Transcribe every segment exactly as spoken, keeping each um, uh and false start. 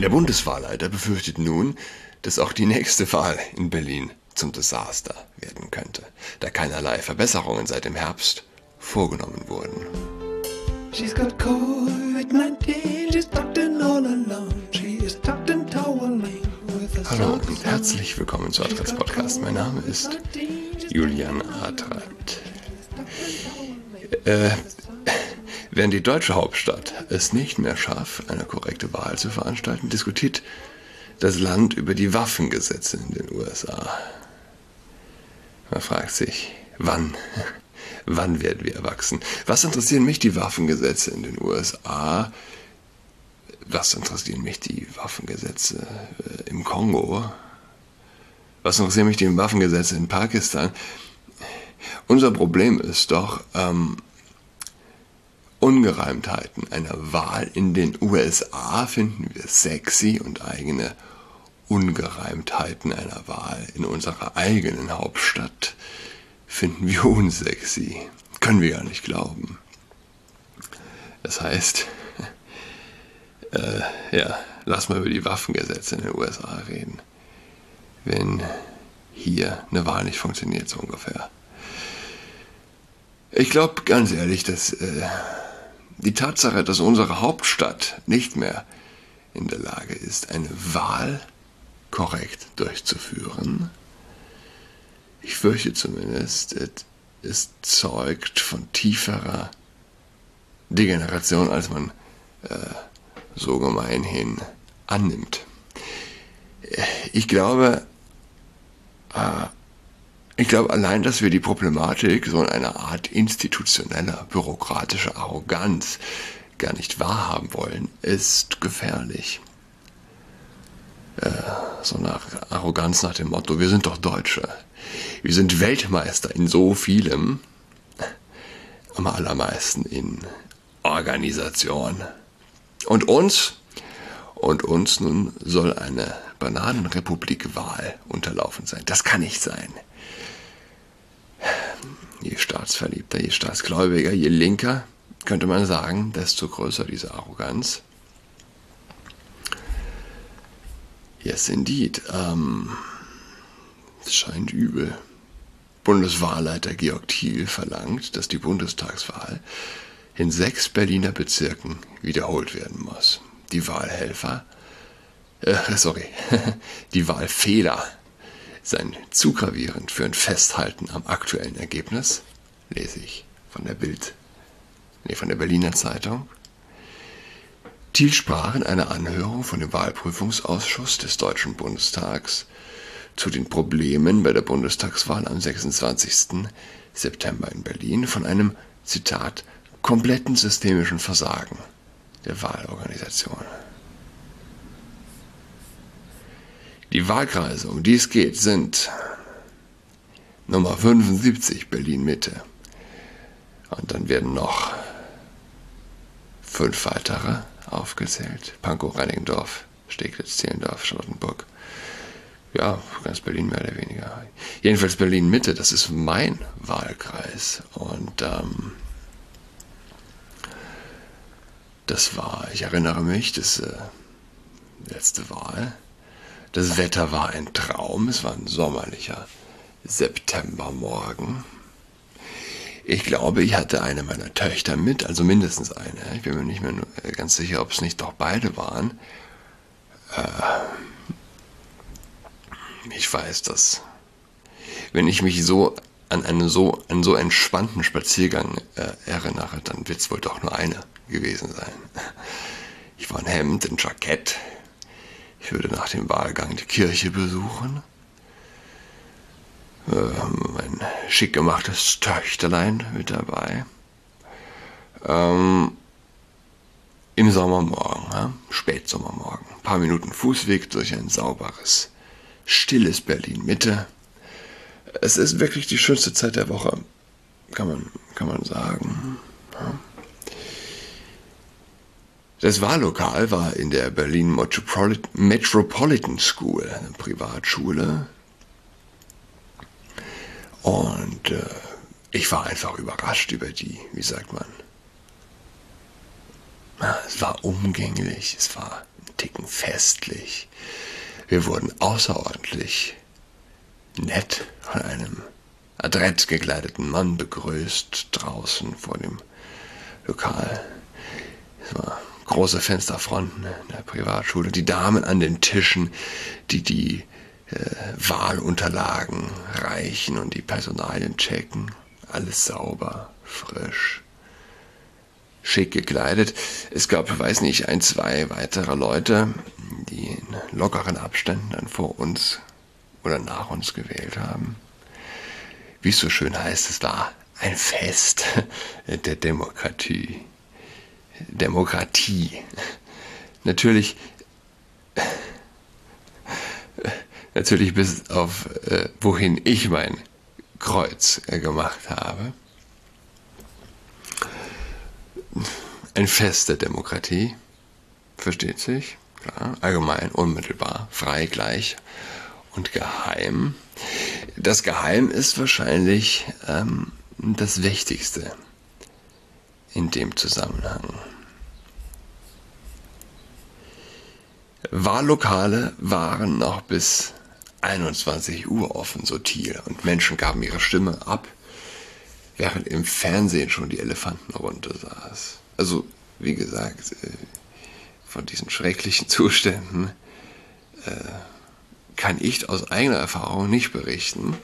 Der Bundeswahlleiter befürchtet nun, dass auch die nächste Wahl in Berlin zum Desaster werden könnte, da keinerlei Verbesserungen seit dem Herbst vorgenommen wurden. She's got Covid nineteen, she's tucked in all alone. She is tucked in toweling with a Hallo und herzlich willkommen zu Adrats Podcast. Mein Name ist Julian Adrat. Äh, während die deutsche Hauptstadt es nicht mehr schafft, eine korrekte Wahl zu veranstalten, diskutiert das Land über die Waffengesetze in den U S A. Man fragt sich, wann? Wann werden wir erwachsen? Was interessieren mich die Waffengesetze in den U S A? Was interessieren mich die Waffengesetze äh, im Kongo? Was interessieren mich die Waffengesetze in Pakistan? Unser Problem ist doch ähm, Ungereimtheiten einer Wahl in den U S A finden wir sexy und eigene Ungereimtheiten einer Wahl in unserer eigenen Hauptstadt finden wir unsexy. Können wir gar nicht glauben. Das heißt, äh, ja, lass mal über die Waffengesetze in den U S A reden. Wenn hier eine Wahl nicht funktioniert, so ungefähr. Ich glaube ganz ehrlich, dass äh, die Tatsache, dass unsere Hauptstadt nicht mehr in der Lage ist, eine Wahl korrekt durchzuführen, ich fürchte zumindest, es zeugt von tieferer Degeneration, als man äh, so gemeinhin annimmt. Ich glaube, äh, ich glaube allein, dass wir die Problematik so in einer Art institutioneller, bürokratischer Arroganz gar nicht wahrhaben wollen, ist gefährlich. Äh, so nach Arroganz nach dem Motto, wir sind doch Deutsche. Wir sind Weltmeister in so vielem, am allermeisten in Organisation. Und uns, und uns nun soll eine Bananenrepublik-Wahl unterlaufen sein. Das kann nicht sein. Je staatsverliebter, je staatsgläubiger, je linker, könnte man sagen, desto größer diese Arroganz. Yes, indeed. Ähm, es scheint übel. Bundeswahlleiter Georg Thiel verlangt, dass die Bundestagswahl in sechs Berliner Bezirken wiederholt werden muss. Die Wahlhelfer, äh, sorry, die Wahlfehler seien zu gravierend für ein Festhalten am aktuellen Ergebnis, lese ich von der Bild, nee, von der Berliner Zeitung. Thiel sprach in einer Anhörung von dem Wahlprüfungsausschuss des Deutschen Bundestags zu den Problemen bei der Bundestagswahl am sechsundzwanzigsten September in Berlin von einem, Zitat, kompletten systemischen Versagen der Wahlorganisation. Die Wahlkreise, um die es geht, sind Nummer fünfundsiebzig Berlin-Mitte. Und dann werden noch fünf weitere aufgezählt. Pankow, Reinickendorf, Steglitz, Zehlendorf, Charlottenburg. Ja, ganz Berlin mehr oder weniger. Jedenfalls Berlin-Mitte, das ist mein Wahlkreis. Und ähm, das war, ich erinnere mich, das äh, letzte Wahl. Das Wetter war ein Traum, es war ein sommerlicher Septembermorgen. Ich glaube, ich hatte eine meiner Töchter mit, also mindestens eine. Ich bin mir nicht mehr ganz sicher, ob es nicht doch beide waren. Äh, ich weiß, dass, wenn ich mich so an einen so, einen so entspannten Spaziergang äh, erinnere, dann wird es wohl doch nur eine gewesen sein. Ich war in Hemd, in Jackett. Ich würde nach dem Wahlgang die Kirche besuchen. Äh, mein schick gemachtes Töchterlein mit dabei. Ähm, Im Sommermorgen, ja, Spätsommermorgen. Ein paar Minuten Fußweg durch ein sauberes, stilles Berlin-Mitte. Es ist wirklich die schönste Zeit der Woche, kann man, kann man sagen. Ja. Das Wahllokal war in der Berlin Metropolit- Metropolitan School, eine Privatschule. Und äh, ich war einfach überrascht über die, wie sagt man, ja, es war umgänglich, es war Ticken festlich. Wir wurden außerordentlich nett von einem adrett gekleideten Mann begrüßt, draußen vor dem Lokal. Es war große Fensterfronten in der Privatschule, die Damen an den Tischen, die die äh, Wahlunterlagen reichen und die Personalien checken. Alles sauber, frisch, schick gekleidet. Es gab, weiß nicht, ein, zwei weitere Leute, die in lockeren Abständen dann vor uns oder nach uns gewählt haben. Wie es so schön heißt, es war ein Fest der Demokratie. Demokratie. Natürlich, natürlich bis auf äh, wohin ich mein Kreuz äh, gemacht habe. Ein Fest der Demokratie, versteht sich, klar, allgemein, unmittelbar, frei, gleich und geheim. Das Geheim ist wahrscheinlich ähm, das Wichtigste in dem Zusammenhang. Wahllokale waren noch bis einundzwanzig Uhr offen, so Thiel, und Menschen gaben ihre Stimme ab, während im Fernsehen schon die Elefantenrunde saß. Also, wie gesagt, von diesen schrecklichen Zuständen kann ich aus eigener Erfahrung nicht berichten.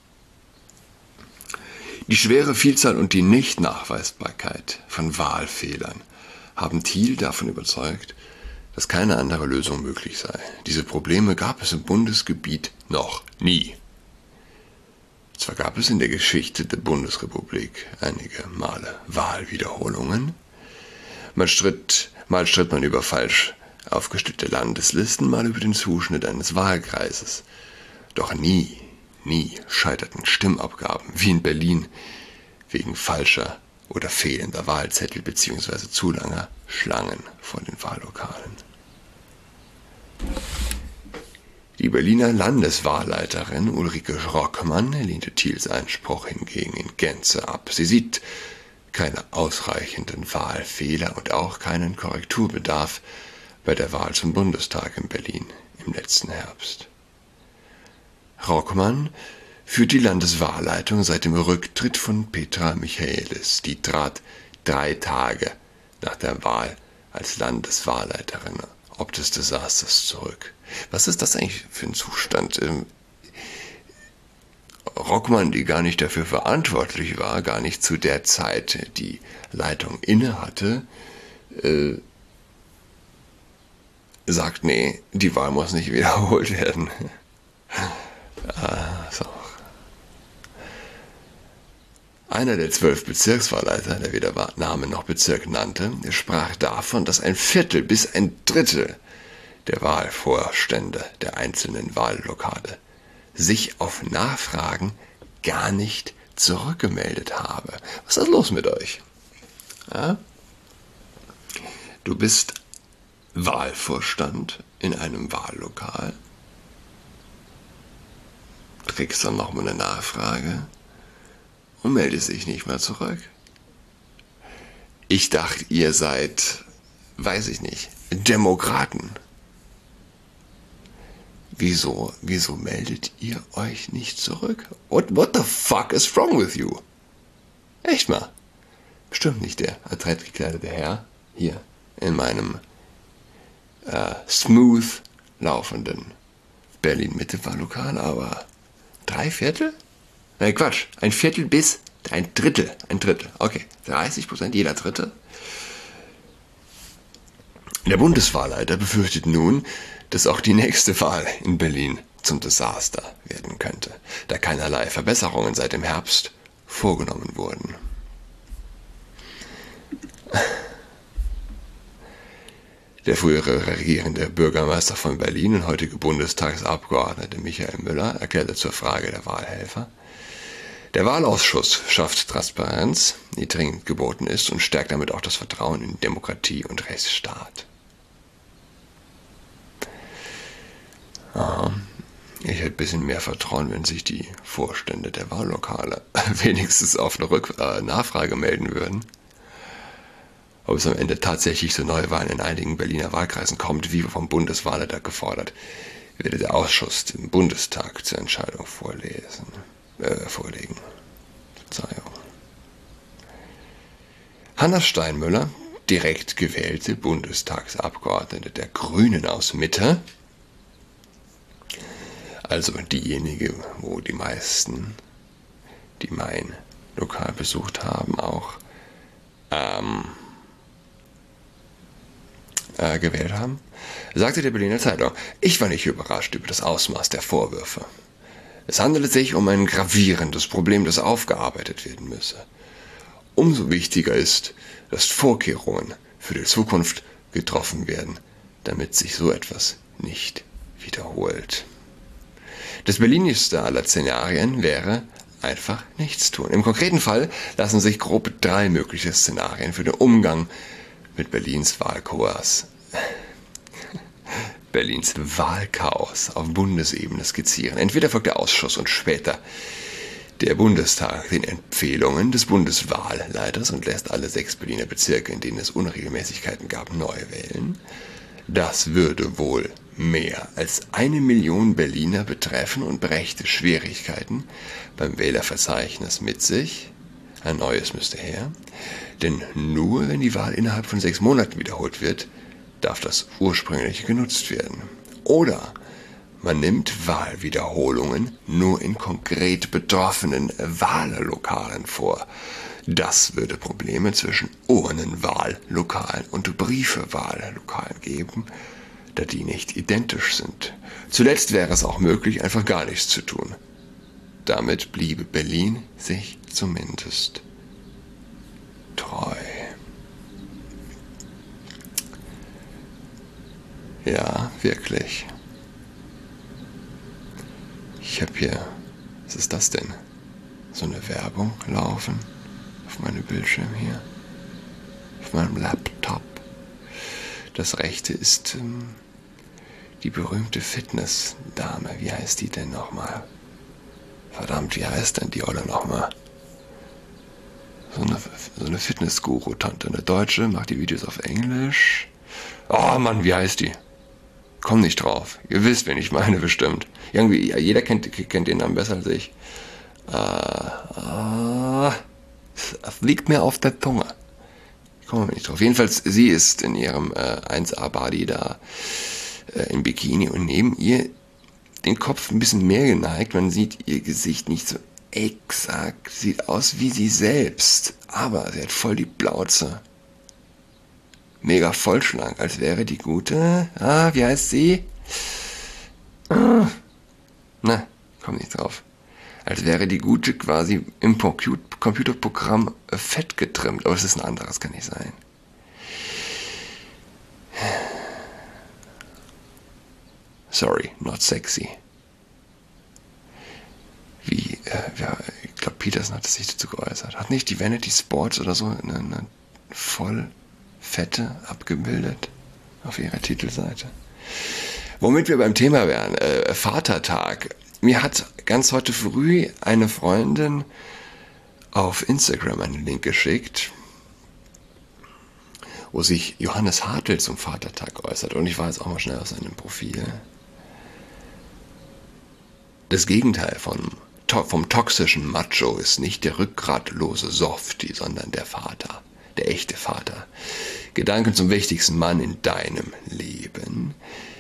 Die schwere Vielzahl und die Nichtnachweisbarkeit von Wahlfehlern haben Thiel davon überzeugt, dass keine andere Lösung möglich sei. Diese Probleme gab es im Bundesgebiet noch nie. Zwar gab es in der Geschichte der Bundesrepublik einige Male Wahlwiederholungen. Man stritt, mal stritt man über falsch aufgestellte Landeslisten, mal über den Zuschnitt eines Wahlkreises. Doch nie, nie scheiterten Stimmabgaben, wie in Berlin, wegen falscher oder fehlender Wahlzettel bzw. zu langer Schlangen vor den Wahllokalen. Die Berliner Landeswahlleiterin Ulrike Rockmann lehnte Thiels Einspruch hingegen in Gänze ab. Sie sieht keine ausreichenden Wahlfehler und auch keinen Korrekturbedarf bei der Wahl zum Bundestag in Berlin im letzten Herbst. Rockmann führt die Landeswahlleitung seit dem Rücktritt von Petra Michaelis. Die trat drei Tage nach der Wahl als Landeswahlleiterin ob des Desasters zurück. Was ist das eigentlich für ein Zustand? Ähm, Rockmann, die gar nicht dafür verantwortlich war, gar nicht zu der Zeit die Leitung inne hatte, äh, sagt, nee, die Wahl muss nicht wiederholt werden. ah, so. Einer der zwölf Bezirkswahlleiter, der weder Name noch Bezirk nannte, sprach davon, dass ein Viertel bis ein Drittel der Wahlvorstände der einzelnen Wahllokale sich auf Nachfragen gar nicht zurückgemeldet habe. Was ist los mit euch? Ja? Du bist Wahlvorstand in einem Wahllokal, kriegst dann nochmal eine Nachfrage und meldest dich nicht mehr zurück. Ich dachte, ihr seid, weiß ich nicht, Demokraten. Wieso, wieso meldet ihr euch nicht zurück? What, what the fuck is wrong with you? Echt mal. Bestimmt nicht der adrett gekleidete Herr hier in meinem äh, smooth laufenden Berlin-Mitte-Wahllokal, aber drei Viertel? Nein, Quatsch. Ein Viertel bis ein Drittel. Ein Drittel. Okay. dreißig Prozent jeder Dritte. Der Bundeswahlleiter befürchtet nun, dass auch die nächste Wahl in Berlin zum Desaster werden könnte, da keinerlei Verbesserungen seit dem Herbst vorgenommen wurden. Der frühere regierende Bürgermeister von Berlin und heutige Bundestagsabgeordnete Michael Müller erklärte zur Frage der Wahlhelfer: Der Wahlausschuss schafft Transparenz, die dringend geboten ist, und stärkt damit auch das Vertrauen in Demokratie und Rechtsstaat. Aha. Ich hätte ein bisschen mehr Vertrauen, wenn sich die Vorstände der Wahllokale wenigstens auf eine Rück- äh, Nachfrage melden würden. ob es am Ende tatsächlich zu Neuwahlen in einigen Berliner Wahlkreisen kommt, wie vom Bundeswahlleiter gefordert, werde der Ausschuss dem Bundestag zur Entscheidung vorlesen, äh, vorlegen. Verzeihung. Hanna Steinmüller, direkt gewählte Bundestagsabgeordnete der Grünen aus Mitte, also diejenige, wo die meisten, die mein Lokal besucht haben, auch ähm, äh, gewählt haben, sagte der Berliner Zeitung: Ich war nicht überrascht über das Ausmaß der Vorwürfe. Es handelte sich um ein gravierendes Problem, das aufgearbeitet werden müsse. Umso wichtiger ist, dass Vorkehrungen für die Zukunft getroffen werden, damit sich so etwas nicht wiederholt. Das berlinigste aller Szenarien wäre einfach nichts tun. Im konkreten Fall lassen sich grob drei mögliche Szenarien für den Umgang mit Berlins Wahlchaos, Berlins Wahlchaos auf Bundesebene skizzieren. Entweder folgt der Ausschuss und später der Bundestag den Empfehlungen des Bundeswahlleiters und lässt alle sechs Berliner Bezirke, in denen es Unregelmäßigkeiten gab, neu wählen. Das würde wohl mehr als eine Million Berliner betreffen und brächte Schwierigkeiten beim Wählerverzeichnis mit sich. Ein neues müsste her. Denn nur wenn die Wahl innerhalb von sechs Monaten wiederholt wird, darf das ursprüngliche genutzt werden. Oder man nimmt Wahlwiederholungen nur in konkret betroffenen Wahllokalen vor. Das würde Probleme zwischen Urnenwahllokalen und Briefewahllokalen geben, da die nicht identisch sind. Zuletzt wäre es auch möglich, einfach gar nichts zu tun. Damit bliebe Berlin sich zumindest treu. Ja, wirklich. Ich habe hier, was ist das denn? So eine Werbung laufen auf meinem Bildschirm hier, auf meinem Laptop. Das rechte ist ähm, die berühmte Fitnessdame. Wie heißt die denn nochmal? Verdammt, wie heißt denn die Olle nochmal? So eine, so eine Fitness-Guru-Tante. Eine Deutsche, macht die Videos auf Englisch. Oh Mann, wie heißt die? Komm nicht drauf. Ihr wisst, wen ich meine, bestimmt. Irgendwie, ja, jeder kennt, kennt den Namen besser als ich. Äh, äh, es liegt mir auf der Zunge. Ich komme nicht drauf. Jedenfalls, sie ist in ihrem äh, eins A-Body da äh, im Bikini und neben ihr den Kopf ein bisschen mehr geneigt. Man sieht ihr Gesicht nicht so exakt. Sieht aus wie sie selbst. Aber sie hat voll die Plauze. Mega vollschlank, als wäre die gute. Ah, wie heißt sie? Ah, na, komm nicht drauf. Als wäre die gute quasi im Computerprogramm fett getrimmt. Aber es ist ein anderes, kann nicht sein. Sorry, not sexy. Wie, äh, ja, ich glaube, Peterson hat sich dazu geäußert. Hat nicht die Vanity Sports oder so eine, eine voll Fette abgebildet auf ihrer Titelseite. Womit wir beim Thema wären, äh, Vatertag. Mir hat ganz heute früh eine Freundin auf Instagram einen Link geschickt, wo sich Johannes Hartl zum Vatertag äußert. Und ich war jetzt auch mal schnell auf seinem Profil. Das Gegenteil von, vom toxischen Macho ist nicht der rückgratlose Softie, sondern der Vater. Der echte Vater. Gedanken zum wichtigsten Mann in deinem Leben.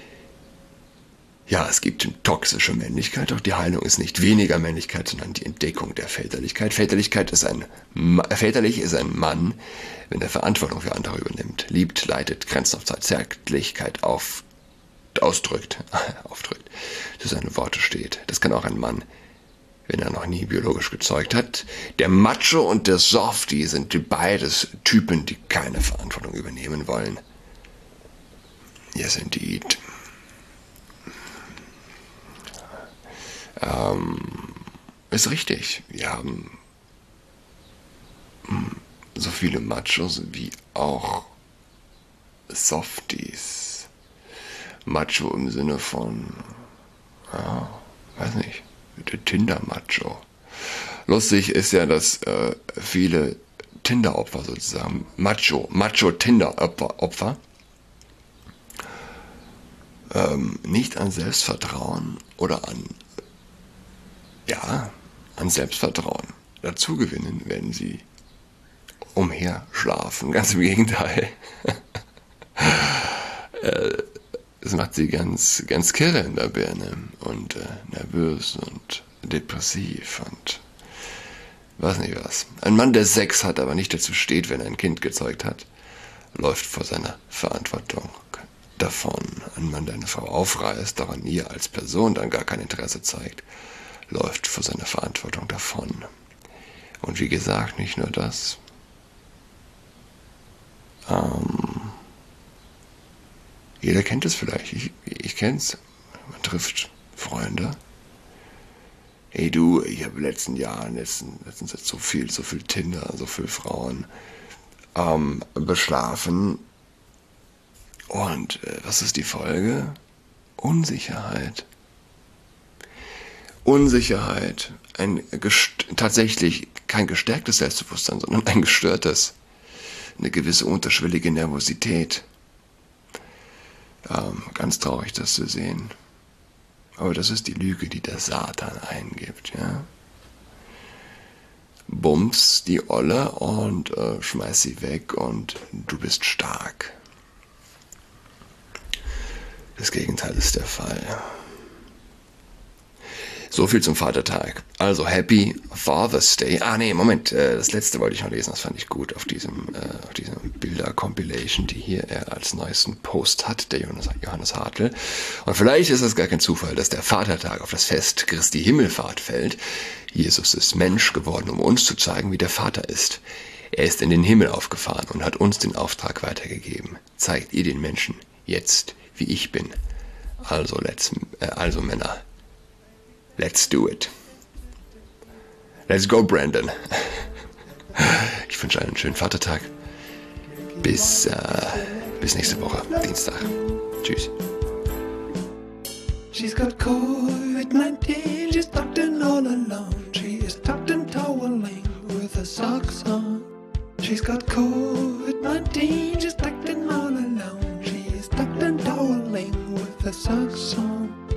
Ja, es gibt toxische Männlichkeit, doch die Heilung ist nicht weniger Männlichkeit, sondern die Entdeckung der Väterlichkeit. Väterlichkeit ist ein, väterlich ist ein Mann, wenn er Verantwortung für andere übernimmt, liebt, leitet, Grenzen auf Zeit, Zärtlichkeit auf, ausdrückt, aufdrückt, für seine Worte steht. Das kann auch ein Mann, wenn er noch nie biologisch gezeugt hat. Der Macho und der Softie sind beides Typen, die keine Verantwortung übernehmen wollen. Yes, indeed. Ähm, ist richtig. Wir haben so viele Machos wie auch Softies. Macho im Sinne von, ja, weiß nicht, der Tinder-Macho. Lustig ist ja, dass äh, viele Tinder-Opfer sozusagen, Macho, Macho-Tinder-Opfer, ähm, nicht an Selbstvertrauen oder an, ja, an Selbstvertrauen dazu gewinnen, wenn sie umherschlafen. Ganz im Gegenteil. äh, es macht sie ganz, ganz kirre in der Birne und äh, nervös und depressiv und weiß nicht was. Ein Mann, der Sex hat, aber nicht dazu steht, wenn er ein Kind gezeugt hat, läuft vor seiner Verantwortung davon. Ein Mann, der eine Frau aufreißt, daran ihr als Person dann gar kein Interesse zeigt, läuft vor seiner Verantwortung davon. Und wie gesagt, nicht nur das. Ähm, jeder kennt es vielleicht. Ich, ich kenne es. Man trifft Freunde. Hey du, ich habe in den letzten Jahren, letzten, letztens jetzt so viel, so viel Tinder, so viele Frauen ähm, beschlafen. Und äh, was ist die Folge? Unsicherheit. Unsicherheit. Ein gest- tatsächlich kein gestärktes Selbstbewusstsein, sondern ein gestörtes. Eine gewisse unterschwellige Nervosität. Ähm, ganz traurig, das zu sehen. Aber das ist die Lüge, die der Satan eingibt, ja. Bums die Olle und äh, schmeiß sie weg und du bist stark. Das Gegenteil ist der Fall. So viel zum Vatertag. Also Happy Father's Day. Ah nee, Moment, äh, das letzte wollte ich noch lesen, das fand ich gut auf diesem, äh, auf diesem Bilder-Compilation, die hier er als neuesten Post hat, der Johannes, Johannes Hartl. Und vielleicht ist es gar kein Zufall, dass der Vatertag auf das Fest Christi Himmelfahrt fällt. Jesus ist Mensch geworden, um uns zu zeigen, wie der Vater ist. Er ist in den Himmel aufgefahren und hat uns den Auftrag weitergegeben. Zeigt ihr den Menschen jetzt, wie ich bin. Also, let's, äh, also Männer. Let's do it. Let's go, Brandon. Ich wünsche einen schönen Vatertag. Bis, äh, bis nächste Woche, Dienstag. Tschüss. She's got COVID nineteen, she's tucked in all alone. She is tucked and toweling with her socks on. She's got COVID nineteen, she's tucked in all alone. She is tucked and toweling with her socks on.